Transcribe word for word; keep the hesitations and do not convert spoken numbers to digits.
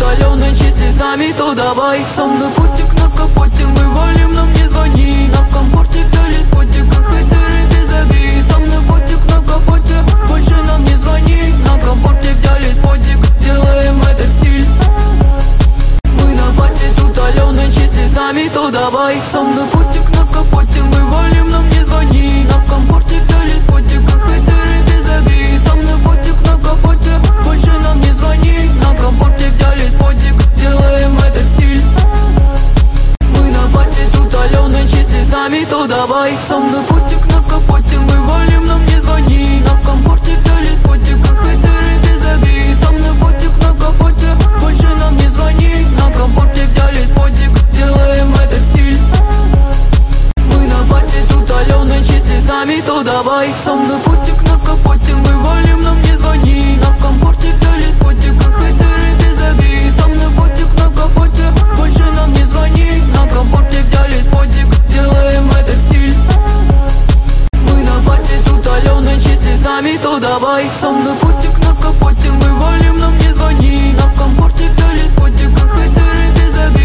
соленый, если с нами, то давай. Со мной котик на капоте, мы валим, нам не звони. На комфорте взяли спотик, как хейтеры без обид. Со мной котик на капоте, больше нам не звони. На комфорте взяли спотик, делай